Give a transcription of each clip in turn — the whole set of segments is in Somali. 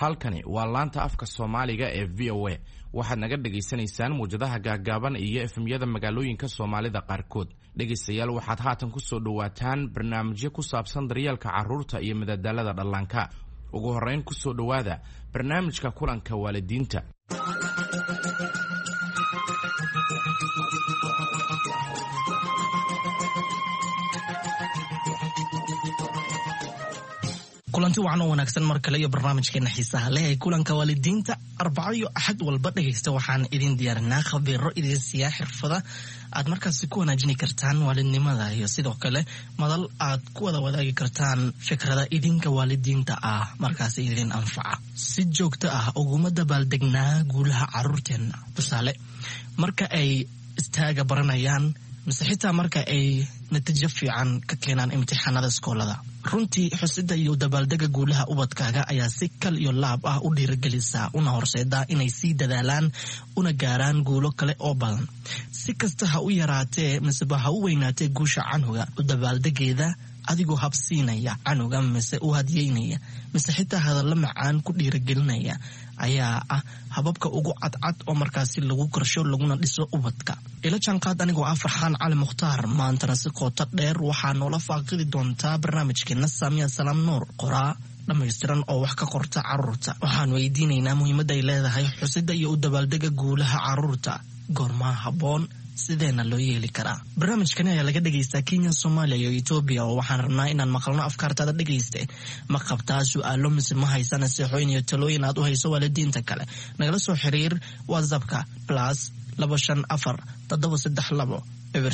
halkani waa laanta afka Soomaaliga ee VOA waxaad naga dhageysanaysaan muujadaha gaagaaban iyo efemyada magaalooyinka Soomaalida qaarkood dhageystayaal waxaad haatan ku soo dhawaataan barnaamijyo ku saabsan daryeelka carruurta iyo madadaalada dhallaanka ugu horeyn ku soo dhawaada barnaamijka kulanka waalidiinta kulanti wacan oo wanaagsan mar kale iyo barnaamijkeena xiisaha leh ee kulanka waalidiinta Arbaco iyo Axad walba dhageysta waxaan idin diyaarinaa khabiiro idin siya xirfada aad markaas ku wanaajin kartaan waalidnimada iyo sidoo kale madal aad ku wada wadaagi kartaan fikrada idinka waalidiinta ah markaas idin anfaca si joogto ah ugu dabaldegnaa guulaha carruurteena tusaale marka ay istaaga baranayaan mise xitaa marka ay natiijo fiican ka keenaan imtixaanada iskoolada runtii xusida iyo dabaaldega guulaha ubadkaaga ayaa si kal iyo laab ah u dhiirigelisa una horseeda inay sii dadaalaan una gaaraan guulo kale oo badan si kasta ha u yaraatee mise ha u weynaatee guusha canuga u dabaaldegeeda adigoo habsiinaya canuga mise u hadiyeynaya mise xitaa hadalla macaan ku dhiirigelinaya ayaa ah hababka ugu cadcad oo markaasi lagu korsho laguna dhiso ubadka ila jaanqaad anigoo ah Farxaan Cali Mukhtaar maantana si qoto dheer waxaa noola faaqidi doontaa barnaamijkeena Saamiya Salaam Nuur qoraa dhammaystiran oo wax ka qorta carruurta waxaan weydiinaynaa muhiimadda ay leedahay xusida iyo u dabaaldega guulaha carruurta goorma habboon sideena loo yeeli karaa barnaamijkan ayaa laga dhageystaa Kenya Soomaaliya iyo Ethiopia oo waxaan rabnaa inaan maqalno afkaartaada dhageyste ma qabtaa su'aalo mise ma haysan seexooyin iyo talooyin aad u hayso waalidiinta kale nagala soo xiriir WhatsAppka +254 732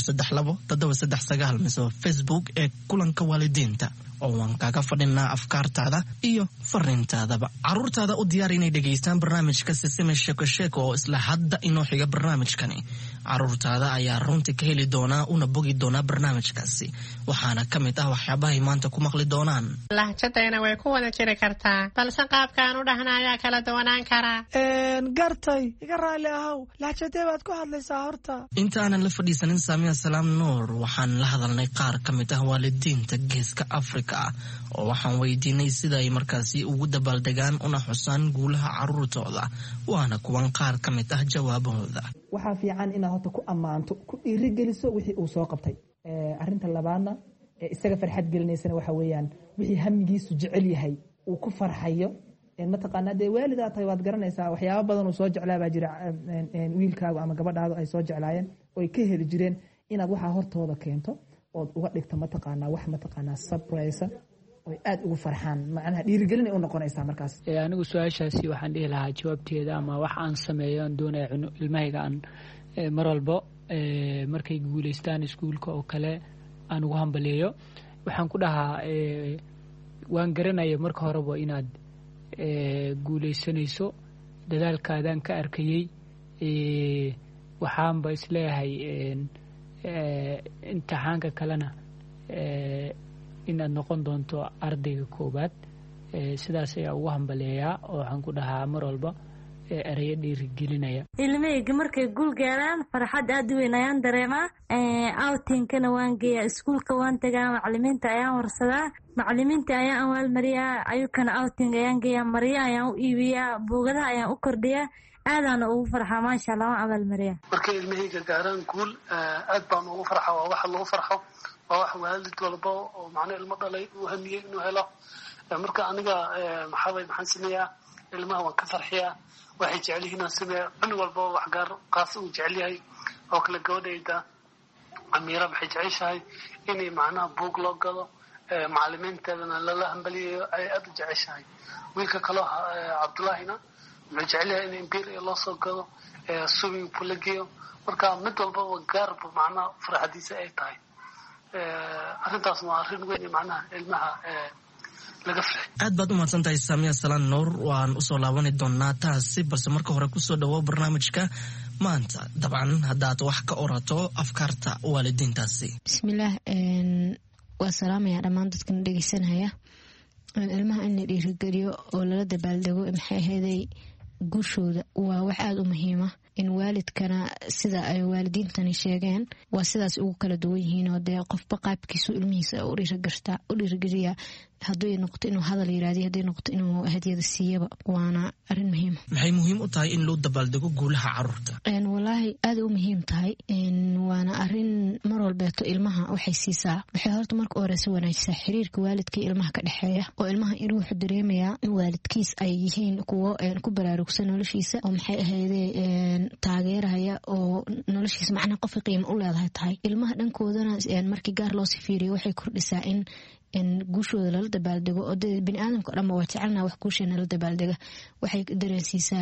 732 mise Facebook ee kulanka waalidiinta oo waan kaaga fadhinaa afkaartaada iyo fariintaadaba carruurtaada u diyaar inay dhageystaan barnaamijka Sisime Sheeko oo isla hadda inoo xiga barnaamijkani carruurtaada ayaa runtii ka heli doonaa una bogi doonaa barnaamijkaasi waxaana ka mid ah waxyaabaha ay maanta ku maqli doonaan lahjadayna way ku wada jiri kartaa balse qaabkaan u dhahnaayaa kala duwanaan karaa gartay iga raali ahow lahjadee baad ku hadlaysaa horta intaanan la fadhiisanin Saamiya Salaam Nuur waxaan la hadalnay qaar ka mid ah waalidiinta geeska Afrika oo waxaan weydiinay sida ay markaasi ugu dabaaldegaan una xusaan guulaha carruurtooda waana kuwan qaar ka mid ah jawaabahooda waxaa fiican inaad horta ku ammaanto ku dhiirigeliso wixii uu soo qabtay arrinta labaadna isaga farxad gelinaysana waxa weeyaan wixii hamigiisu jecel yahay uu ku farxayo mataqaanaa dee waalidaa tahay waad garanaysaa waxyaabo badan uu soo jeclaa baa jira wiilkaagu ama gabadhaadu ay soo jeclaayeen oo ay ka heli jireen inaad waxaa hortooda keento ood uga dhigto mataqaanaa wax mataqaanaa surprise oo aad ugu farxaan macnaha dhiirigelin ay u noqonaysaa markaas anigu su'aashaasi waxaan dhihi lahaa jawaabteeda ama wax aan sameeyo aan doonayo ilmahayga aan mar walba markay guuleystaan iskuulka oo kale aan ugu hambaleeyo waxaan ku dhahaa waan garanaya marka horeba inaad guuleysanayso dadaalkaadaan ka arkayay waxaanba isleeyahay imtixaanka kalena inaad noqon doonto ardayga koobaad sidaas ayaa ugu hambaleeyaa oo waxaan ku dhahaa mar walba erayo dhiirigelinaya ilmahayga markay guul gaaraan farxad aad u weyn ayaan dareemaa outingkana waan geeyaa iskuulka waan tagaa macallimiinta ayaan warsadaa macallimiinta ayaan awaalmariyaa ayukana outing ayaan geeyaa marya ayaan u iibiyaa buugadaha ayaan u kordhiyaa aadaan ugu farxaa maasha Allah waan abaalmariyaa markay ilmahayga gaaraan guul aad baan ugu farxaa waa wax lagu farxo waa wax waalid walba oo macna ilmo dhalay uu hamiyay inuu helo marka aniga maxaan sameeyaa ilmaha waan ka farxiyaa waxay jecel yihiin inaan sameeyo cunug walba wax gaar qaas uu jecel yahay oo kala gabadhayda Amiira waxay jeceshahay inay macnaha buug loo gado macallimiinteedana lala hambaliyo ay aad u jeceshahay wiilka kale Cabdullaahina wuxuu jecel yahay in beer loo soo gado swimming pool la geeyo marka mid walba gaarba macnaha farxadiisa ay tahay arrintaas waa arrin weyn macnaha ilmaha laga fahmay aad baad u mahadsantahay Saamiya Salaam Nuur waan u soo laaban doonaa taasi balse marka hore ku soo dhawo barnaamijka maanta dabcan haddaad wax ka orato afkaarta waalidiintaasi bismillaah waa salaamaya dhammaan dadkan dhageysanaya ilmaha in la dhiirigeliyo oo lala dabaaldego maxay ahaydey guushooda waa wax aad u muhiim ah in waalidkana sida ay waalidiintani sheegeen waa sidaas ugu kala duwan yihiin oo dee qofba qaabkiisu ilmihiisa u dhiirigeliya hadduu noqoto inuu hadal yiraahdo haddii noqoto inuu hadiyada siiyaba waana arin muhiim maxay muhiim u tahay in loo dabaaldego guulaha caruurta wallaahi aad u muhiim tahay waana arin mar walbeeto ilmaha waxay siisaa waxay horta marka hore si wanaajisaa xiriirka waalidka iyo ilmaha ka dhexeeya oo ilmaha inuu wuxuu dareemayaa in waalidkiis ay yihiin kuwo ku baraarugsan noloshiisa oo maxay ahaydee taageeraya oo noloshiisa macnaha qofka qiimo u leedahay tahay ilmaha dhankoodana markii gaar loo sifiiriyo waxay kordhisaa in guushooda lala dabaaldego oo biniaadamka o dhanba waa jecelnaa wax guusheena la dabaaldega waxay dareensiisaa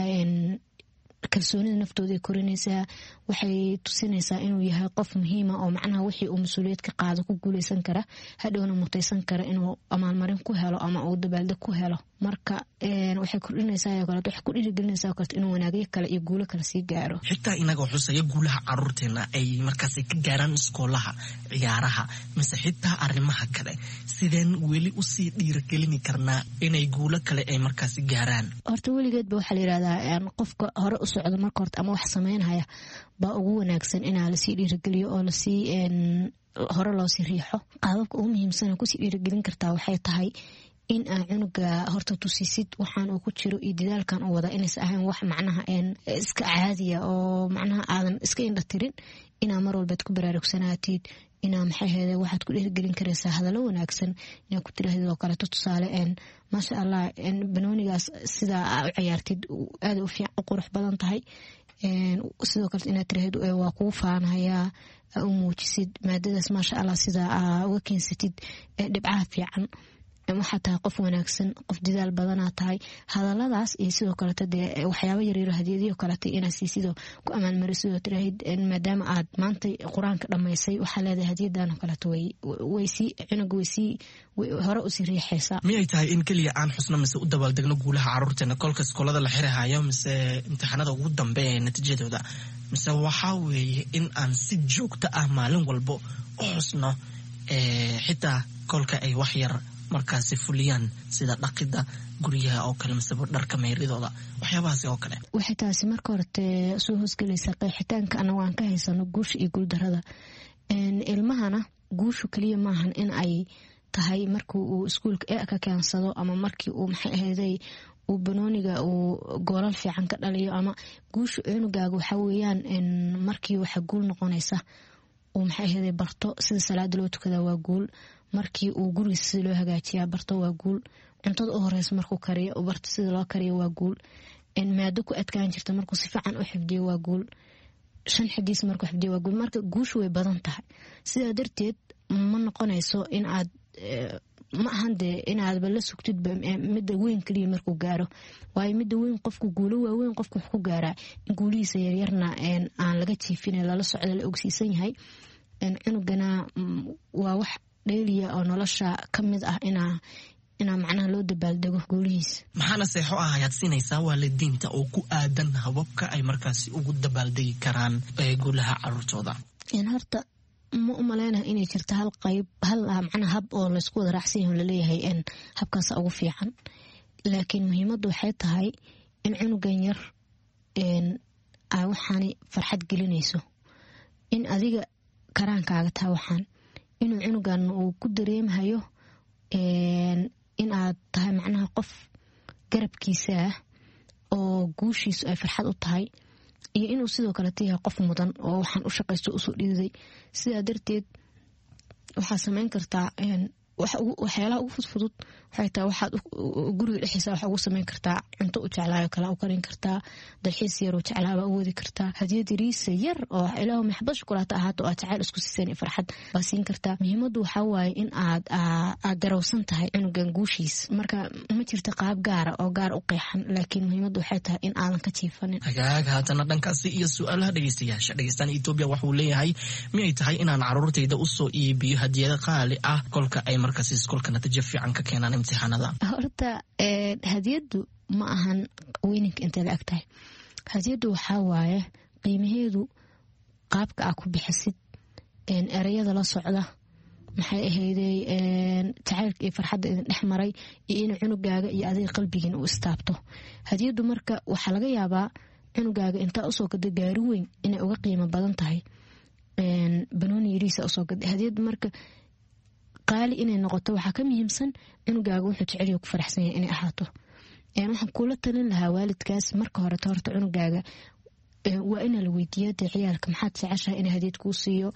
kalsoonida naftooda ay korinaysaa waxay tusinaysaa inuu yahay qof muhiima oo macnaha wixii uu mas-uuliyad ka qaado ku guuleysan kara hadhowna mutaysan kara inuu amaalmarin ku helo ama uu dabaaldeg ku helo marka waxay kordhinaysaa oo kale waxay ku dhiirigelinaysaa oo kale inuu wanaagyo kale iyo guulo kale sii gaaro xitaa inaga xusaya guulaha caruurteena ay markaas ka gaaraan iskoolaha ciyaaraha mise xitaa arrimaha kale sideen weli usii dhiirigelini karnaa inay guulo kale ay markaas gaaraan horta weligeedba waxaa la yidhahdaa qofka hore u socdo marka horta ama wax samaynaya baa ugu wanaagsan inaa lasii dhiirigeliyo oo lasii hore loosii riixo qaababka ugu muhiimsana kusii dhiirigelin kartaa waxay tahay in aa cunuga horta tusisid waxaan uu ku jiro iyo dadaalkan uu wada inaysa ahayn wax macnaha iska caadiya oo macnaha aadan iska indhatirin inaa mar walbaad ku baraarugsanaatid inaa maxay ahaydee waxaad ku dhiirigelin karaysaa hadallo wanaagsan inaa ku tirahdid oo kaleeto tusaale maasha allah banoonigaas sidaa aa u ciyaartid aad u fiican u qurux badan tahay sidoo kale inaad tirahdid waa kugu faanayaa u muujisid maadadaas maasha allah sidaa aa uga keensatid dhibcaha fiican waxaa tahay qof wanaagsan qof dadaal badanaa tahay hadaladaas iyo sidoo kaleeto dee waxyaaba yaryaro hadiyadiyo kaleeto inaad siisidoo ku ammaanmarisidoo tiraahid maadaama aad maanta qur-aanka dhammaysay waxaa leedahay hadiyadan oo kaleeto cunuga hore usii riixaysaa miyay tahay in keliya aan xusno mise u dabaaldegno guulaha caruurteena kolka iskoolada la xirahayo mise imtixaanada ugu dambeeya ee natiijadooda mise waxaa weeye in aan si joogto ah maalin walbo u xusno xitaa kolka ay wax yar markaasi fuliyaan sida dhaqida guryaha oo kale mise dharka meyridooda waxyaabahaasi oo kale waxay taasi marka horete soo hoosgelaysaa qeexitaanka anagu aan ka haysano guusha iyo guuldarada ilmahana guushu keliya maahan in ay tahay markii uu iskuulka ka keensado ama markii uu maxay ahaydey uu banooniga uu goolal fiican ka dhaliyo ama guusha cunugaaga waxaa weeyaan markii waxa guul noqonaysa uu maxay ahaydey barto sida salaada loo tukadaa waa guul markii uu gurigiisa sida loo hagaajiyaa barto waa guul cuntada u horeysa markuu kariyo u barto sida loo kariyo waa guul maado ku adkaan jirta markuu si fiican u xifdiyo waa guul 5 xidiis markuu xifdiyo waa guul marka guushu way badan tahay sidaa darteed ma noqonayso in aad ma ahan dee inaadba la sugtid midda weyn keliya markuu gaaro waayo midda weyn qofku guulo waaweyn qofku wax ku gaaraa in guulihiisa yaryarna aan laga jiifin lala socda la ogsiisan yahay cunugana waa wax dheeliya oo nolosha ka mid ah inaa macnaha loo dabaaldego guulihiisa maxaana seexo ah ayaad siinaysaa waalidiinta oo ku aadan hababka ay markaasi ugu dabaaldegi karaan guulaha caruurtooda horta ma u maleynaha inay jirto hal macnaha hab oo laysku wada raacsan yahay laleeyahay habkaasa ugu fiican laakiin muhiimaddu waxay tahay in cunugan yar ay waxaani farxad gelinayso in adiga karaankaaga tahay waxaan inuu cunugan uu ku dareemahayo in aad tahay macnaha qof garabkiisa ah oo guushiisu ay farxad u tahay iyo inuu sidoo kale yahay qof mudan oo waxaan u shaqaysto usoo dhiiday sidaa darteed waxaa samayn kartaa waxyaalaha ugu fudfudud waxay tahay waxaad guriga dhexdiisa waxaa ugu samayn kartaa cunto u jeclaayo kale u karin kartaa dalxiis yar oo jeclaaba u wadi kartaa hadiyad yariisa yar oo ilaahu maxbad shukulaato ahaato oo aad jacayl isku siiseen farxad baa siin kartaa muhiimaddu waxaa waaye in aad garowsan tahay cunugan guushiis marka ma jirta qaab gaara oo gaar u qeexan laakiin muhiimaddu waxay tahay in aadan ka jiifanin hagaag haatana dhankaasi iyo su-aalaha dhegeystayaasha dhegeystaan Ethiopia waxuu leeyahay miyay tahay inaan caruurtayda usoo iibiyo hadiyado qaali ah kolka ay markaasi iskuulka natiijo fiican ka keenaan imtixaanada horta hadiyadu ma ahan weyninka intay la eg tahay hadiyadu waxaa waaye qiimaheedu qaabka aa ku bixisid ereyada la socda maxay ahaydey jacaylka iyo farxadda idin dhex maray iyo in cunugaaga iyo adiga qalbigiina uu istaabto hadiyadu marka waxaa laga yaabaa cunugaaga intaa usoo gada gaari weyn inay uga qiimo badan tahay banooni yariisa usoo gada hadiyadu marka qaali inay noqoto waxaa ka muhiimsan cunugaaga wuxuu jecel yahay ku faraxsan yahay inay ahaato waxaan kula talin lahaa waalidkaas marka hore horta cunugaaga waa in la weydiiyo ciyaalka maxaad jeceshahay in hadiyad kuu siiyo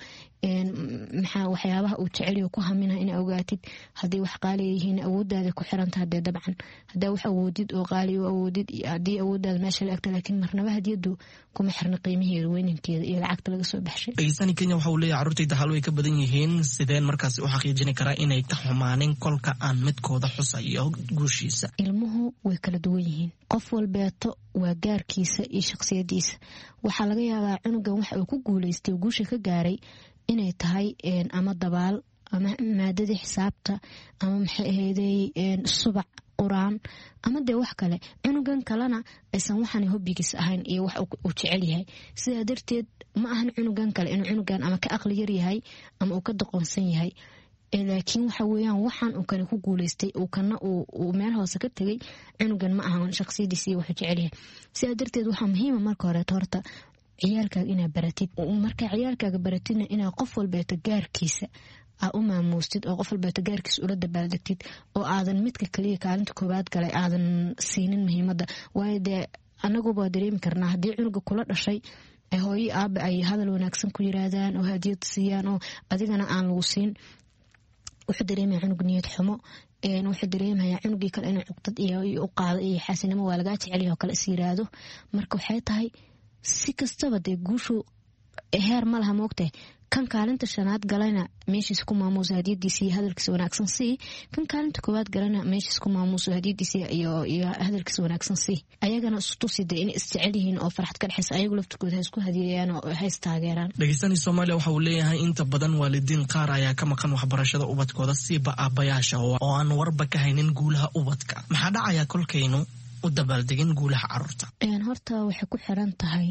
maxaa waxyaabaha uu jecel yahay ku haminaha in ogaatid haddii wax qaali yihiin awoodaada ku xiran tahay dabcan hadaa wax awoodid oo qaali u awoodid haddii awoodaada meesha la egta laakiin marnaba hadiyadu kuma xirna qiimaheeda weynankeeda iyo lacagta laga soo baxshay dhegeystaani Kenya waxa uu leeyahay carruurtayda hal way ka badan yihiin sideen markaas u xaqiijin karaa inay ka xumaanin kolka aan midkooda xusayo guushiisa ilmuhu way kala duwan yihiin qof walbeeto waa gaarkiisa iyo shakhsiyadiisa waxaa laga yaabaa cunugan waxa uu ku guuleystay guusha ka gaaray inay tahay ama dabaal ama maadada xisaabta ama maxay ahaydey subac quraan ama dee wax kale cunugan kalena aysan waxaan hobbigiis ahayn iyo wax uu jecel yahay sidaa darteed ma ahan cunugan kale inuu cunugan ama ka aqli yar yahay ama uu ka doqonsan yahay laakiin waxa weeyaan waxaan uu kale ku guuleystay uu kana uu meel hoose ka tagay cunugan ma ahan shakhsiyadiisa iyo wuxuu jecel yahay sidaa darteed waxaa muhiima marka hore horta ciyaalkaaga inaad baratid marka ciyaalkaaga baratidna inaad qof walbeeto gaarkiisa aa u maamuustid oo qof walbeeto gaarkiisa ula dabaaldegtid oo aadan midka kaliya kaalinta koowaad galay aadan siinin muhiimadda waayo dee anaguba dareemi karnaa haddii cunuga kula dhashay hooyo aaba ay hadal wanaagsan ku yiraahdaan oo hadiyad siiyaan oo adigana aan lagu siin wuxuu dareemaya cunug niyad xumo wuxuu dareemayaa cunugii kale inuu cuqdad iyo u qaado iyo xaasinimo waa lagaa jecel yahay oo kale is yiraahdo marka waxay tahay si kastaba dee guushu heer ma laha moogtahay kan kaalinta shanaad galayna meeshiis ku maamuuso hadiyadiisa iyo hadalkiisa wanaagsan sii kan kaalinta koowaad galayna meeshiis ku maamuuso hadiyadiisa iyo hadalkiisa wanaagsan sii ayagana istusida in isjecel yihiin oo farxad ka dhexaysa ayagu laftirkooda ha isku hadiyayaan oo ha istaageeraan dhegeystaani Soomaaliya waxa uu leeyahay inta badan waalidiin qaar ayaa ka maqan waxbarashada ubadkooda siiba aabayaasha oo aan warba ka haynin guulaha ubadka maxaa dhacaya kolkaynu u dabaaldegin guulaha carruurta horta waxay ku xiran tahay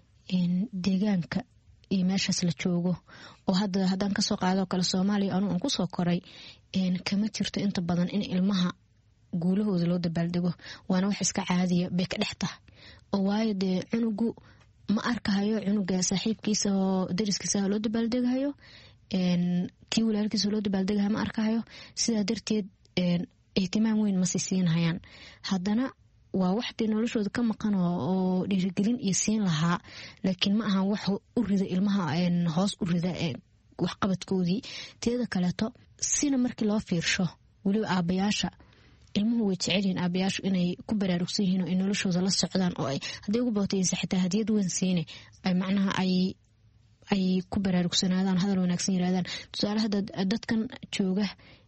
deegaanka iyo meeshaas la joogo oo haddaan kasoo qaado kale Soomaaliya aan ku soo koray kama jirto inta badan in ilmaha guulahooda loo dabaaldego waana wax iska caadiya bay ka dhex tahay oo waayo dee cunugu ma arkahayo cunuga saaxiibkiisa oo dariskiisa loo dabaaldegayo kii walaalkiisa loo dabaaldegayo ma arkahayo sidaa darteed ihtimaam weyn ma siinayaan haddana waa waxdii noloshooda ka maqan oo dhiirigelin iyo siin lahaa laakiin ma ahan wax u rida ilmaha hoos u rida waxqabadkoodii teeda kaleeto sina markii loo fiirsho weliba aabayaasha ilmuhu way jecel yihiin aabayaashu inay ku baraarugsan yihiin oo ay noloshooda la socdaan oo hadday ugu bootaysa xitaa hadiyad weyn siine ay macnaha ay ku baraarugsanaadaan hadal wanaagsan yiraahdaan tusaale hadda dadkan jooga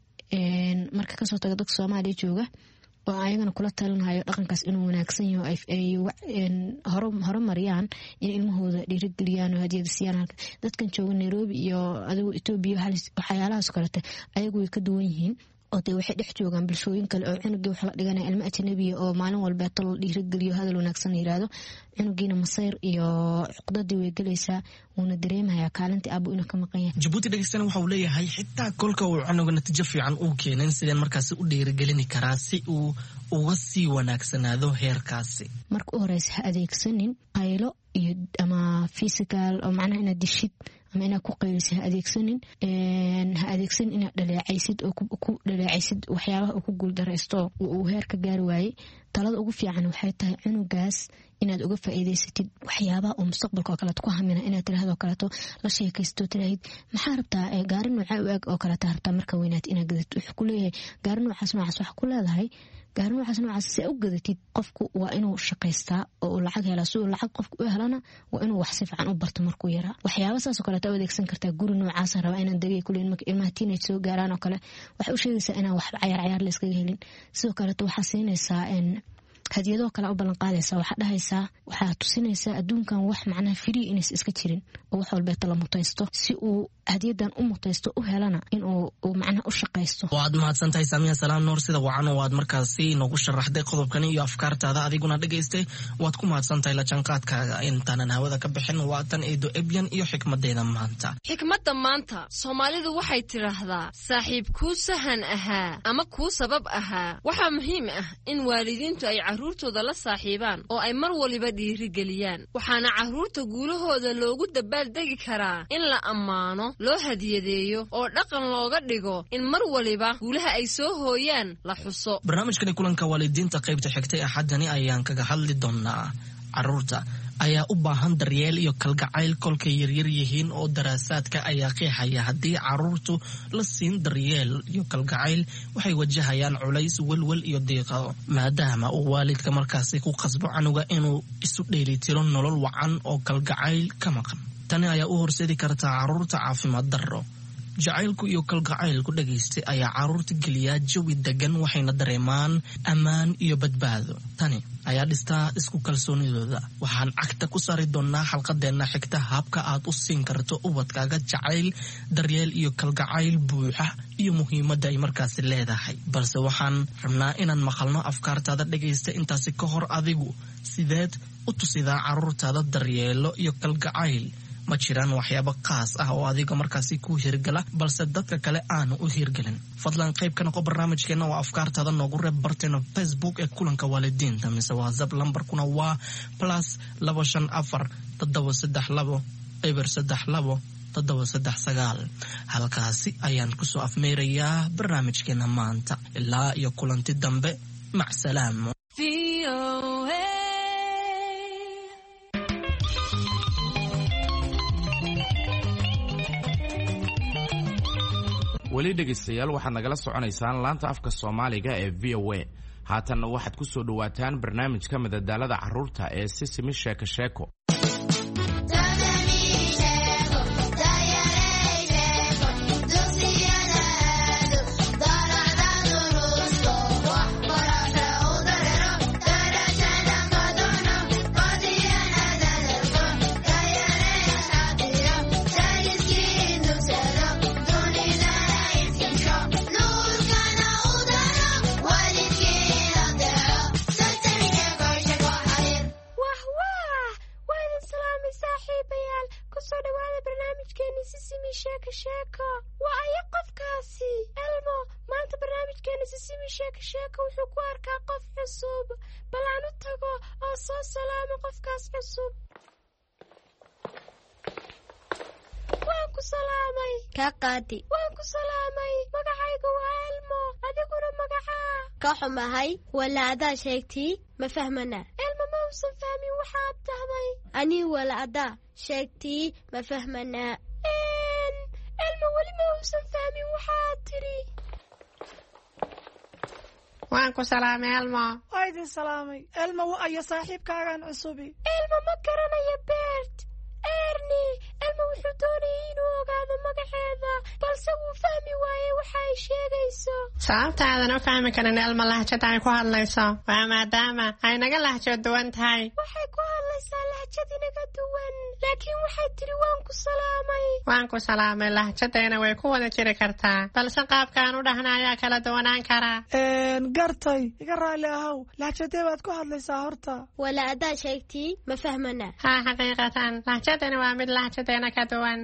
marka kasoo taga dadka Soomaaliya jooga oo ayagana kula talinayo dhaqankaas inuu wanaagsan yahay ay horumariyaan in ilmahooda dhiirigeliyaan oo hadiyad siiyaan dadkan jooga Nairobi iyo adigu Ethiopia waxyaalahaas kale ayagu way ka duwan yihiin oo de waxay dhex joogaan bulshooyin kale oo cunugii wax la dhiganaya ilmo ajnabi oo maalin walba talo dhiirigeliyo hadal wanaagsan yiraahdo cunugiina masayr iyo cuqdadii way galaysaa wuuna dareemayaa kaalintii abu inuu ka maqan yahay Djibouti dhegeysan waxa uu leeyahay xitaa kolka uu cunuga natiijo fiican uu keenin sideen markaas u dhiirigelin karaa si uu uga sii wanaagsanaado heerkaasi marka u horeysa ha adeegsanin qaylo iyo ama physical oo macnaha inaad dishid ama inaad ku qaylisid ha adeegsanin inaad dhaleecaysid oo ku dhaleecaysid waxyaabaha uu ku guuldareysto uu heer ka gaari waayey talada ugu fiican waxay tahay cunugaas inaad uga faa'iideysatid waxyaabaha uu mustaqbalka oo kale ku hamina inaad tiraahdo kaleeto la sheekaysto tiraahid maxaa rabtaa gaari nooca u eg oo kale rabtaa marka weynaad inaad gadato wuxuu ku leeyahay gaari noocaas wax ku leedahay gaari noocaas si u gadatid qofku waa inuu shaqaystaa oo lacag hela soo lacag qofku u helana waa inuu wax si fiican u barto markuu yaraa waxyaabo saas oo kale aad adeegsan kartaa guri noocaas raba inaan dagay kuleen marka ilmaha teenage soo gaaraan oo kale waxa uu sheegaysaa inaan wax ciyaar la iskaga helin sidoo kale waxa siinaysaa hadiyado kale u ballan qaadaysa waxa dhahaysaa waxa tusinaysaa adduunkan wax macnaha free inays iska jirin oo wax walba la mutaysto si uu hadiyadan u mutaysto u helana in uu macnaha u shaqaysto waad mahadsantahay Saamiya Salaam Noor sida wacan waad markaasi nagu sharaxday qodobkan iyo afkaartaada adiguna dhageystay waad ku mahadsantahay la janqaadkaaga intaanan hawada ka bixin waatan eedo ebyan iyo xikmadeeda maanta Soomaalidu waxay tiraahdaa saaxiib ku sahan ahaa ama ku sabab ahaa waxa muhiim ah in waalidiintu ay carruurtooda la saaxiibaan oo ay mar waliba dhiirigeliyaan waxaana carruurta guulahooda loogu dabaaldegi karaa in la ammaano loo hadiyadeeyo oo dhaqan looga dhigo in mar waliba guulaha ay soo hooyaan la xuso. barnaamijkani kulanka waalidiinta qaybta xigtay axadani ayaan kaga hadli doonaa carruurta ayaa u baahan daryeel iyo kalgacayl kolkay yaryar yihiin oo daraasaadka ayaa qeexaya haddii carruurtu la siin daryeel iyo kalgacayl waxay wajahayaan culays welwel iyo diiqado maadaama uu waalidka markaasi ku qasbo canuga inuu isu dheelitiro nolol wacan oo kalgacayl ka maqan. tani ayaa u horseedi kartaa carruurta caafimaad darro. jacaylku iyo kalgacaylku dhagaystay ayaa carruurta geliyaa jawi degan waxayna dareemaan ammaan iyo badbaado. tani ayaa dhistaa isku kalsoonidooda. waxaan cagta ku saari doonaa xalqadeenna xigta habka aad u siin karto ubadkaaga jacayl, daryeel iyo kalgacayl buuxa iyo muhiimadda ay markaasi leedahay. balse waxaan rabnaa inaan maqalno afkaartaada dhagaysta intaasi ka hor adigu sideed u tusidaa carruurtaada daryeelo iyo kalgacayl. ma jiraan waxyaabo qaas ah oo adiga markaasi ku hirgala balse dadka kale aanu u hirgelin? fadlan qayb ka noqo barnaamijkeena oo afkaartaada noogu reeb barteena Facebook ee kulanka waalidiinta mise WhatsApp lambarkuna waa +254 732 032 739. halkaasi ayaan kusoo afmeerayaa barnaamijkeena maanta. ilaa iyo kulanti dambe, mac salaamo. weli dhegaystayaal waxaad nagala soconaysaan laanta afka Soomaaliga ee VOA. haatanna waxaad ku soo dhawaataan barnaamijka madadaalada carruurta ee Sisimi Sheeko Sheeko. wuxuu ku arkaa qof cusub. bal aan u tago oo soo salaamo qofkaas cusub. waan ku salaamay. ka qaadi. waan ku salaamay. magacaygu waa Elmo. adiguna magacaa? ka xumahay wala adaa sheegtii ma fahmana. Elmo ma uusan fahmin waxaad tahday. ani wala adaa sheegtii ma fahmana. Elmo weli ma uusan fahmin waxaad tiri. waan ku salaamay Elmo. waa idin salaamay. Elmo ayo saaxiibkaagan cusubi. Elmo ma garanayo Bert. Ernie. Elmo wuxuu doonayay inuu ogaado magaceeda balse wuu fahmi waayey waxa ay sheegayso. sababtaadan u fahmi karin Elmo lahjada ay ku hadlayso waa maadaama ay naga lahjo duwan tahay. waxay ku hadlaysaa lahjad inaga duwan laakiin waxay tiri waan ku salaamay. waan ku salaamay lahjadeena way ku wada jiri kartaa balse qaabkaan u dhahna ayaa kala duwanaan karaa. gartay iga raali ahow lahjadee baad ku hadlaysaa horta. wala adaa sheegtii ma fahmana. haa xaqiiqatan lahjadani waa mid lahjadeena ka duwan.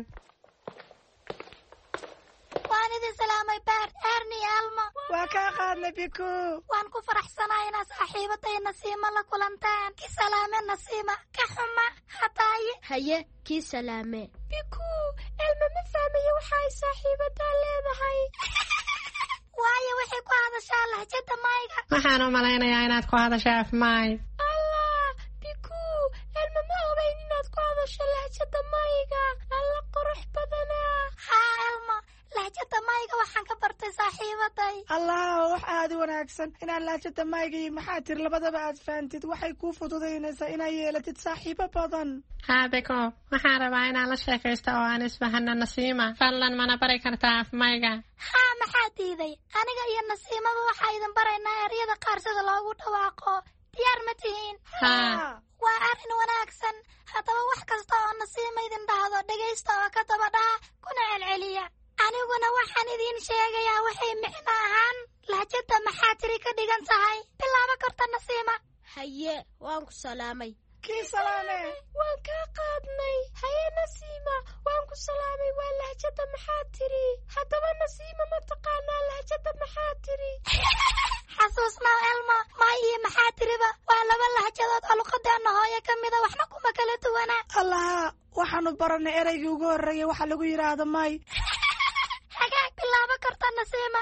waan idin salaamay Bert, Ernie, Elmo. waa kaa qaadnay Biku. waan ku faraxsanahay inaad saaxiibaday Nasiima la kulantaan. ki salaame Nasiima. ka xuma hataaye. haye kii salaame. Biku, Elmo ma fahmayo waxa ay saaxiibadaa leedahay. waayo waxay ku hadashaa lahjada mayga. waxaan u malaynayaa inaad ku hadasho afmaay. allah Biku, Elmo ma ogeyn inaad ku hadasho lahjada mayga. alla qurux badanaa. haa Elmo, lahjada mayga waxaan ka bartay saaxiibaday. allah wax aad u wanaagsan inaad lahjada mayga iyo maxaa tiri labadaba aad fahantid waxay kuu fududaynaysaa inaad yeelatid saaxiibo badan. haa Biko, waxaan rabaa inaan la sheekaysto oo aan isfahano Nasiima. fadlan mana bari kartaa afmayga? haa maxaa diiday. aniga iyo Nasiimaba waxaa idin baraynaa eryada qaar sida loogu dhawaaqo. diyaar ma tihiin? haa. waa arrin wanaagsan. haddaba wax kasta oo Nasiima idin dhahdo dhegaysta oo ka daba dhaha kuna celceliya. aniguna waxaan idiin sheegayaa waxay micno ahaan lahjada maxaa tiri ka dhigan tahay. bilaabo karta Nasiima. haye waan ku salaamay. kii salaame. waan kaa qaadnay. haye Nasiima waan ku salaamay waa lahjada maxaa tiri. haddaba Nasiima ma taqaanaa lahjada maxaa tiri. xasuusnaa elmo maayi maxaa tiriba waa laba lahjadood oo luqadeena hooyo ka mida waxna kuma kala duwana allaha waxaanu baranay ereygii ugu horreeyay waxa lagu yidhaahdo may hagaag bilaabo karta nasiima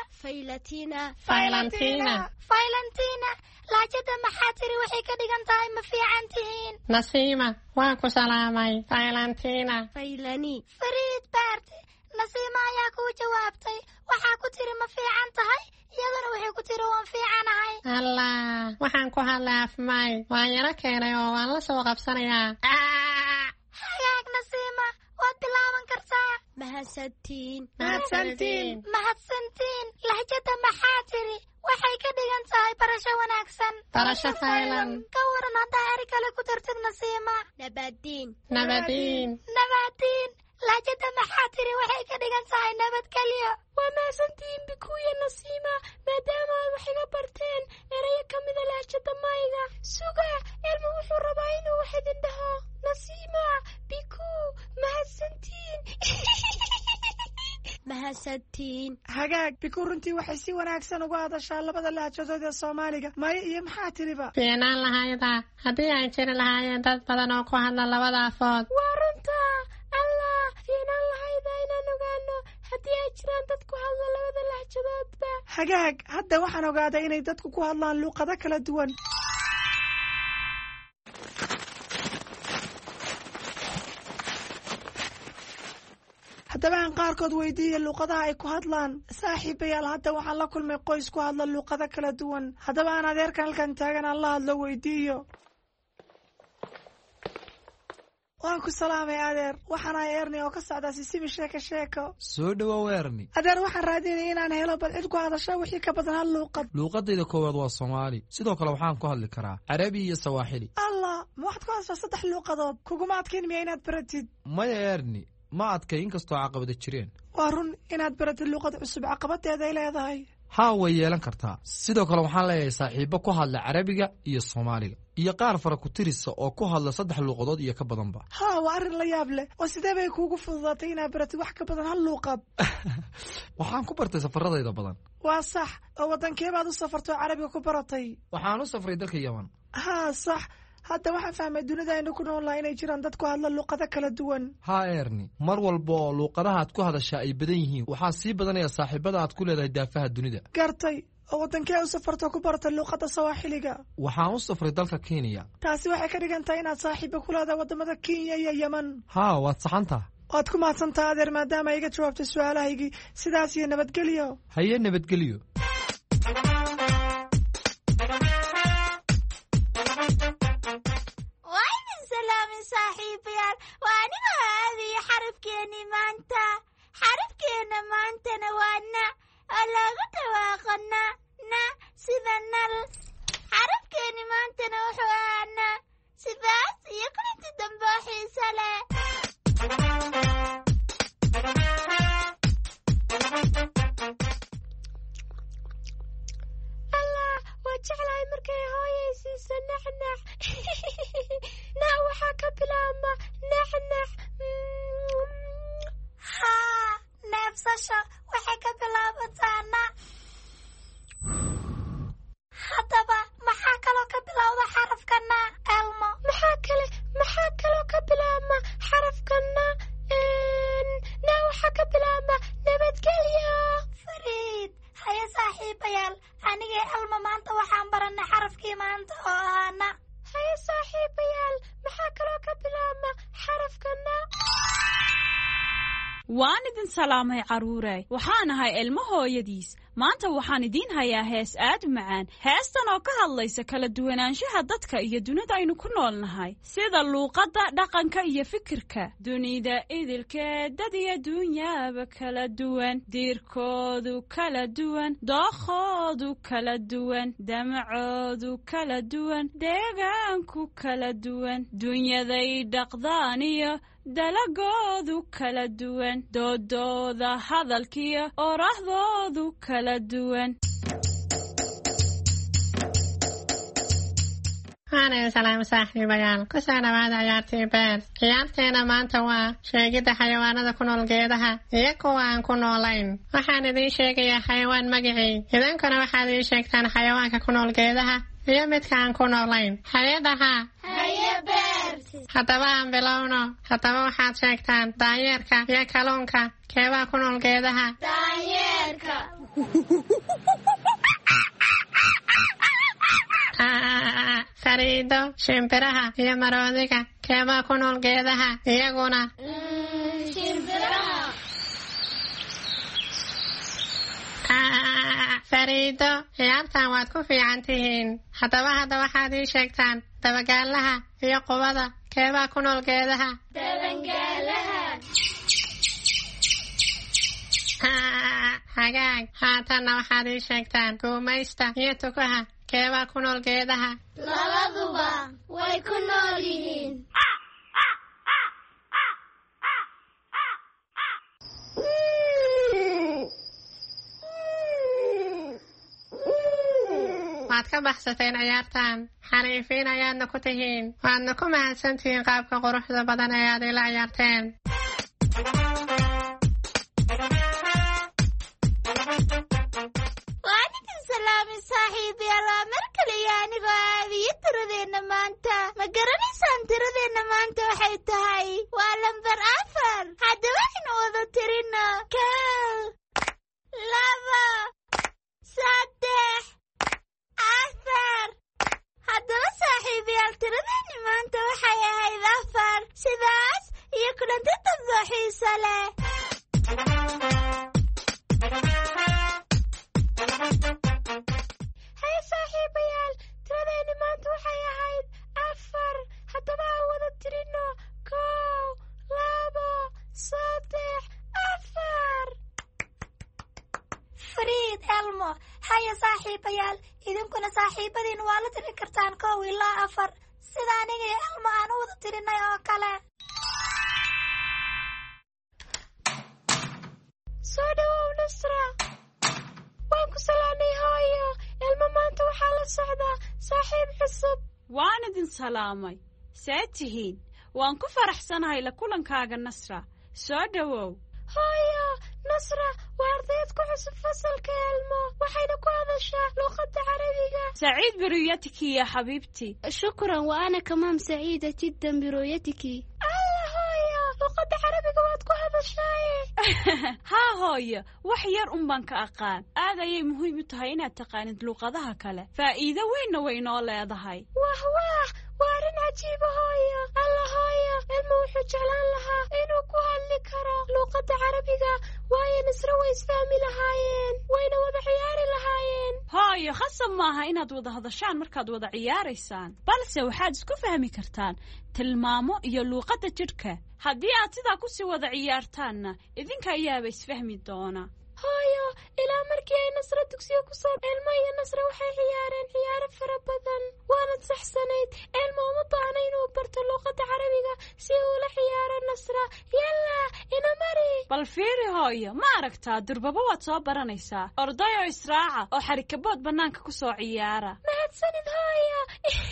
faylantiina lahjada maxaa tiri waxay ka dhigan tahay ma fiican tihiin nasiima waan ku salaamay faylantiina fariid baarti nasiima ayaa kuu jawaabtay waxaa ku tiri ma fiican tahay iyaduna waxay ku tiri waan fiicanahay allah waxaan ku hadlay afmay waan yaro keenay oo waan la soo qabsanayaa hagaag nasiima waad bilaaban kartaa mahadsantiin lahjada maxaa tiri waxay ka dhigan tahay barasho wanaagsan barasho faylan ka waran haddaa eri kale ku dartid nasiima nabadiin lahjada maxaa tiri waxay ka dhigan tahay nabadgelyo waa mahadsantihiin bikuuya nasiima maadaama aad wax iga barteen erayo ka mida lahjada mayga suga elmo wuxuu rabaa inuu wax idin dhaho nasiima bikuu mahadsantiin hagaag bikuu runtii waxay si wanaagsan uga hadashaa labada lahjadood ee soomaaliga maye iyo maxaa tiriba fiinaan lahayda haddii ay jiri lahaayeen dad badan oo ku hadla labada afood waa runta allah fiinaan lahayda inaan ogaano haddii ay jiraan dad ku hadla labada lahjadoodba hagaag hadda waxaan ogaaday inay dadku ku hadlaan luuqado kala duwan haddaba aan qaarkood weydiiya luuqadaha ay ku hadlaan saaxiibayaal hadda waxaan la kulmay qoys ku hadla luuqado kala duwan haddaba aan adeerkan halkan taagan aan la hadlo weydiiyo waan ku salaamay adeer waxaan ahay erni oo ka socdaa sisibi sheeko soo dhawow erni adeer waxaan raadinaya inaan helo bal cid ku hadasha wixii ka badan hal luuqad luuqadayda koowaad waa soomaali sidoo kale waxaan ku hadli karaa carabi iyo sawaaxili allah ma waxaad ku hadashaa 3 luuqadood kuguma adkayn miya inaad baratid maya erni ma adkay inkastoo caqabada jireen waa run inaad baratid luuqad cusub caqabadeeday leedahay haa way yeelan kartaa sidoo kale waxaan leeyahay saaxiibo ku hadla carabiga iyo soomaaliga iyo qaar fara ku tirisa oo ku hadla 3 luuqadood iyo ka badanba haa waa arrin la yaab leh oo sidee bay kuugu fududaatay inaad baratid wax ka badan hal luuqad waxaan ku bartay safaradayda badan waa sax oo waddankee baad u safartay oo carabiga ku baratay waxaan u safray dalka yaman haa sax hadda waxaan fahmay dunida aynu ku nool nahay inay jiraan dad ku hadla luuqado kala duwan haa erni mar walba oo luuqadaha aad ku hadashaa ay badan yihiin waxaa sii badanaya saaxiibada aad ku leedahay daafaha dunida gartay oo waddankee u safarto ku baratay luuqadda sawaaxiliga waxaan u safray dalka kenya taasi waxay ka dhigan tahay inaad saaxiibo ku leedahay waddamada kenya iyo yeman haa waad saxantaa waad ku mahadsantaa adeer maadaama iga jawaabtay su-aalahaygii sidaas iyo nabadgelyo haye nabadgelyo saaxiibayaal waa aniga aadaya xarafkeena maantana waa na oo loogu dhawaaqo na sida nal xarafkeeni maantana wuxuu ahaa na sidaas iyo kulinti dambe oo xiiso leh allah waa jeclahay markay hooyay siiso naxnax nac waxaa ka bilaabma naxnax haa neefsasho waxay ka bilaabataa na haddaba maxaa kaloo ka bilowda xarafka na elmo maxaa kaloo ka bilaabma xarafka na waxaa ka bilaabma nabadgelyo fariid haye saaxiibayaal anigee elmo maanta waxaan baranay xarafkii maanta oo ahaa na haye saaxiibayaal maxaa kaloo ka bilaabma xarafka na waan idin salaamay carruuray waxaan ahay ilmo hooyadiis maanta waxaan idiin hayaa hees aad u macaan heestan oo ka hadlaysa kala duwanaanshaha dadka iyo dunida aynu ku nool nahay sida luuqadda dhaqanka iyo fikirka dunida idilkeed dad iyo dunyaba kala duwan diirkoodu kala duwan dookhoodu kala duwan damacoodu kala duwan deegaanku kala duwan dunyaday dhaqdaan iyo dalagoodu kala duwan doodooda hadalkiyo orahdoodu kala duwan waana salaam saaxiibayaal ku soo dhawaada ciyaartii beer. ciyaarteena maanta waa sheegidda xayawaanada ku nool geedaha iyo kuwa aan ku noolayn. waxaan idiin sheegayaa xayawaan magacii, idinkuna waxaad ii sheegtaan xayawaanka ku nool geedaha iyo midka aan ku noolayn. hayadaha haye beer. haddaba aan bilowno. haddaba waxaad sheegtaan daanyeerka iyo kalluunka, keebaa ku nool geedaha? daanyeerka. fariido, shimbiraha iyo maroodiga, keebaa ku nool geedaha iyaguna? shimbiraha. fariido, ciyaartan waad ku fiican tihiin. haddaba waxaad ii sheegtaan dabagaalaha iyo qubada, keebaa ku nool geedaha? dabagaalaha. hagaag. haatanna waxaad ii sheegtaan guumaysta iyo tukaha, keebaa ku nool geedaha? labaduba way ku nool yihiin. waad ka baxsateen ciyaartan. xariifiin ayaadna ku tihiin. waadna ku mahadsantihiin qaabka quruxda badan ee aad ila ciyaarteen. waan idin salaamay saaxiibayaal. waa mar kale iyo anigoo aadiyo tiradeenna maanta. ma garanaysaan tiradeenna maanta waxay tahay? waa lambar 4. haddaba aynu wada tirino 1 2 3 4. haddaba saaxiibayaal tiradeenni maanta waxay ahayd 4. sidaas iyo kulanti dambe xiiso leh. haye saaxiibayaal, tiradeenni maanta waxay ahayd 4. haddaba aan wada tirino 1 2 3 4. fariid, elmo. haya saaxiibayaal, idinkuna saaxiibadiin waa la tiri kartaan 1 ilaa 4 sida aniga iyo elmo aan u wada tirinay oo kale. soo dhawow nasra. waan ku salaamay hooyo. elmo maanta waxaa la socdaa saaxiib cusub. waan idin salaamay. see tihiin? waan ku faraxsanahay la kulankaaga nasra. soo dhawow. hooyo, nasra waa ardayad ku cusub fasalka elmo. waxayna ku hadashaa luuqadda carabiga. سعيد برؤيتك يا حبيبتي. شكرا وأنا كمان سعيدة جدا برؤيتك. الله hooyo, luuqadda carabiga waad ku hadashaaye. haa hooyo, wax yar un baan ka aqaan. aad ayay muhiim u tahay inaad taqaanid luuqadaha kale. faa'iido weynna way noo leedahay. wah waa arrin cajiiba hooyo. alla hooyo, elmo wuxuu jeclaan lahaa inuu ku hadli karo luuqadda carabiga, waayo nasra way isfahmi lahaayeen, wayna wada ciyaari lahaayeen. hooyo, khasab maaha inaad wada hadashaan markaad wada ciyaaraysaan, balse waxaad isku fahmi kartaan tilmaamo iyo luuqadda jidhka. haddii aad sidaa ku sii wada ciyaartaanna idinka ayaaba isfahmi doona. hooyo, ilaa markii ay nasra dugsiga ku soo elmo iyo nasra waxay ciyaareen ciyaaro fara badan. waanad saxsanayd. elmo uma baahna inuu barto luuqadda carabiga si uu la ciyaaro nasra. yalla ina mari. bal fiiri hooyo, ma aragtaa durbaba waad soo baranaysaa. orday oo israaca oo xarikabood bannaanka ku soo ciyaara. mahadsanid hooyo.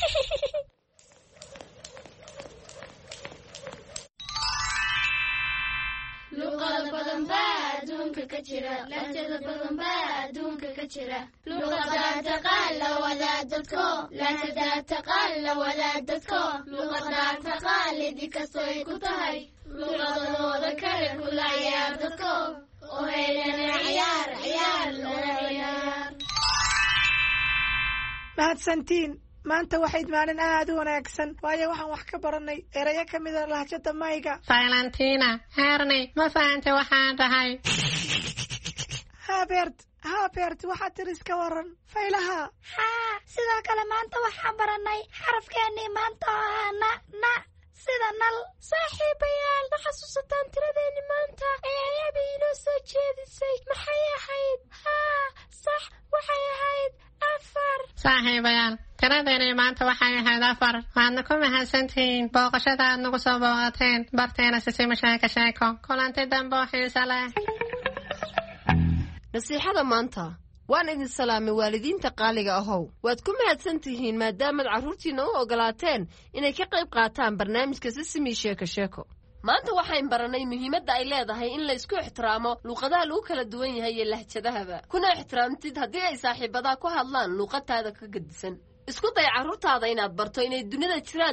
luqada badan baa adduunka ka jira, lahjada badan baa adduunka ka jira. luqadaa taqaan la wadaag dadko, lahjadaa taqaan la wadaag dadko. luqadaa taqaan lidi kastoy ku tahay, luqadooda kale kula ciyaar dadko. oo heelana ciyaar ciyaar lana ciyaar. mahadsantiin. maanta waxayd maalin aad u wanaagsan, waayo waxaan wax ka baranay erayo ka mida lahjada mayga. Valentina, Herney, ma fahantay waxaan dhahay? haabert waxaad tiri iska waran faylaha. haa, sidoo kale maanta waxaan baranay xarafkeennii maanta oo ahaa na sida nal. saaxiibayaal, ma xasuusataan tiradeenni maanta ee ayaabi inoo soo jeedisay? maxay ahayd? haa sax, waxay ahayd 4. saaxiibayaal, tiradeeni maanta waxay ahayd 4. waadna ku mahadsantihiin booqashada aad nagu soo booqateen barteena Sisima sheeko. kulanti dambe oo xiiso leh. nasiixada maanta waan idin salaamay waalidiinta qaaliga ahow waad ku mahadsan tihiin maadaamaad carruurtiinna u ogolaateen inay ka qayb qaataan barnaamijka sisimi sheeko sheeko maanta waxayn baranay muhiimadda ay leedahay in la isku ixtiraamo luuqadaha lagu kala duwan yahay iyo lahjadahaba kuna ixtiraamtid haddii ay saaxiibadaa ku hadlaan luuqadtaada ka gedisan isku day carruurtaada inaad barto inay dunida jiraan